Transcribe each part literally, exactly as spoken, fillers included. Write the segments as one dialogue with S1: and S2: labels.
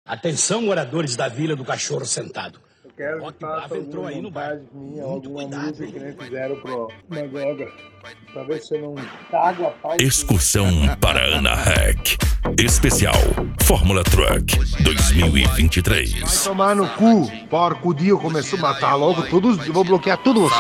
S1: Atenção, moradores da Vila do Cachorro Sentado.
S2: Eu quero
S1: Rock
S2: que faça
S1: Bravo entrou aí no bar.
S2: minha,
S1: Muito
S2: alguma
S1: cuidado,
S2: música
S1: hein?
S2: que nem fizeram pro Magoga. Pra ver se eu não cago a pau.
S3: Excursão para Ana Rec. Especial Fórmula Truck dois mil e vinte e
S2: Vai
S3: três.
S2: tomar no cu, porco Dio começou a matar logo todos, eu vou bloquear tudo você.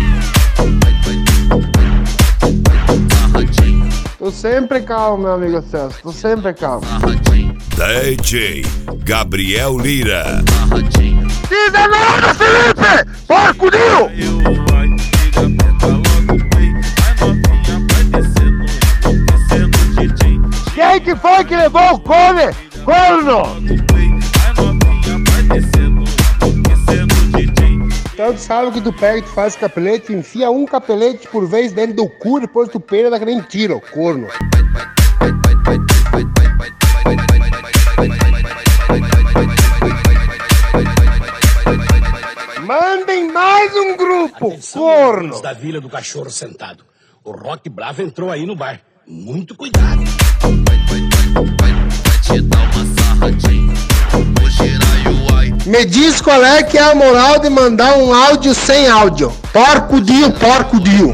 S2: Tô sempre calmo, meu amigo Celso, tô sempre calmo.
S3: D J Gabriel Lira.
S2: Diga nada, Felipe! Porco Dio! Quem que foi que levou o cone? Corno! Então tu sabe que tu pega e tu faz capelete, enfia um capelete por vez dentro do cu, depois tu pega daquele nem tira, o corno. Mandem mais um grupo,
S1: Atenção,
S2: corno!
S1: moradores da Vila do Cachorro Sentado. O Rock Bravo entrou aí no bar. Muito cuidado.
S2: Me diz qual é que é a moral de mandar um áudio sem áudio. Porco Dio, porco Dio.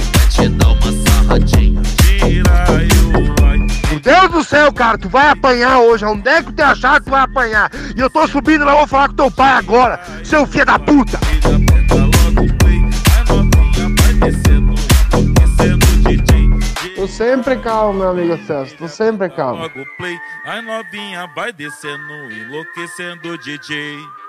S2: Meu Deus do céu, cara, tu vai apanhar hoje. Onde é que tu tem achado que tu vai apanhar? E eu tô subindo lá, vou falar com teu pai agora, seu filho da puta. Tô sempre calmo, meu amigo Celso, tô sempre calmo.
S4: Logo play, a novinha vai descendo, enlouquecendo o D J.